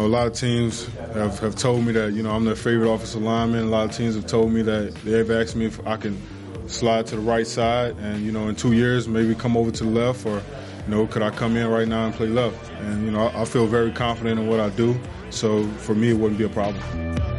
a lot of teams have told me that, I'm their favorite offensive lineman. A lot of teams have told me that they've asked me if I can slide to the right side and, in 2 years maybe come over to the left, or, could I come in right now and play left? And, I feel very confident in what I do. So for me, it wouldn't be a problem.